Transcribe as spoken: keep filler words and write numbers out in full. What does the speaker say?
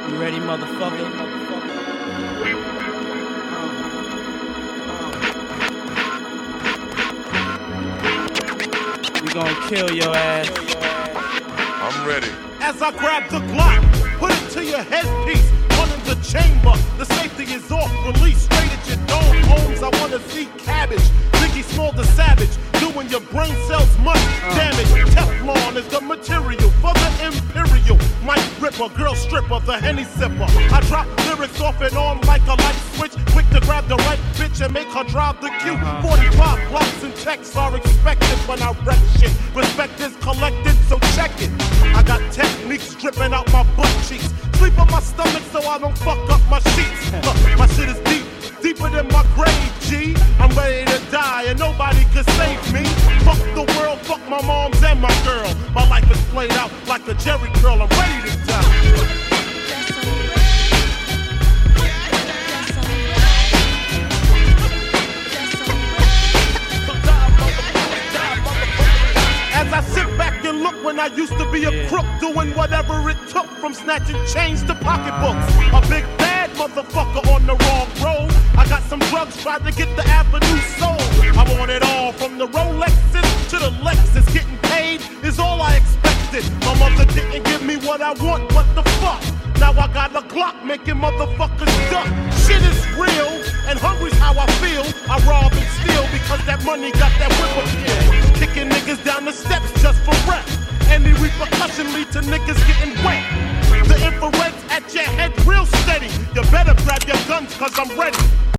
You ready, motherfucker? We gonna kill your ass. I'm ready. As I grab the Glock, put it to your headpiece. Run in the chamber, the safety is off. Release straight at your dome. Homes, I wanna see cabbage. Biggie Small the Savage, doing your brain cells much damage. Teflon is the material for the imperial. Mike Ripper, girl stripper, the Henny sipper. I drop lyrics off and on like a light switch. Quick to grab the right bitch and make her drive the cue. forty-five blocks and checks are expected when I wreck shit. Respect is collected, so check it. I got techniques dripping out my butt cheeks. Sleep on my stomach so I don't fuck up my sheets. Look, my shit is deep, deeper than my grave, G. I'm ready to die and nobody can save me. Fuck the world, fuck my moms and my girl. My life is played out like a Jerry curl. I'm ready to die. As I sit back and look when I used to be a Yeah. crook, doing whatever it took from snatching chains to pocketbooks. A big bad motherfucker on the wrong road. I got some drugs, tried to get the avenue sold. I want it all from the Rolexes to the Lexus. Getting paid is all I expected. My mother didn't give me what I want, what the fuck? Now I got a Glock making motherfuckers duck. Shit is real, and hungry's how I feel. I rob and steal because that money got that whip appeal. Kicking niggas down the steps just for rep. Any repercussion lead to niggas getting wet. The infrared's at your head real steady. You better grab your guns cause I'm ready.